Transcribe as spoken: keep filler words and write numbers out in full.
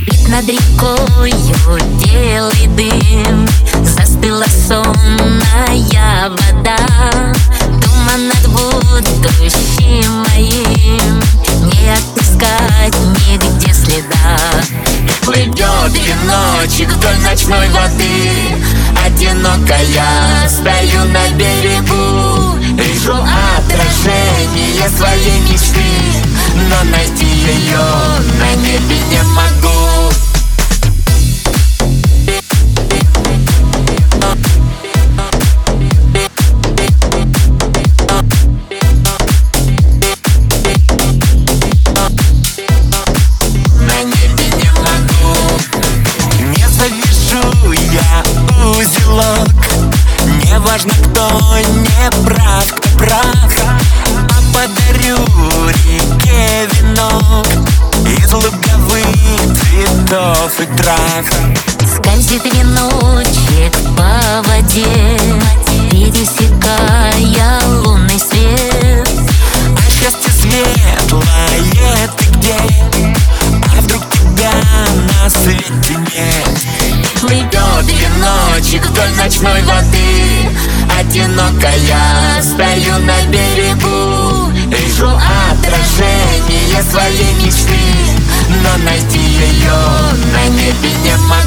Над рекою белый дым, застыла сонная вода. Туман над будущим моим, не отыскать нигде следа. Плывет веночек вдоль ночной воды, одинокая стою на берегу. Вижу отражение своей мечты, но найти ее на небе не могу. Узелок, не важно, кто не прав, кто прав, а подарю реке венок из луговых цветов и трав. Скользит веночек по воде, пересекая лунный свет. А счастье светлое ты где? А вдруг тебя на свете нет? Плывет веночек вдоль ночной воды, одинокая стою на берегу. Вижу отражение своей мечты, но найти ее на небе не могу.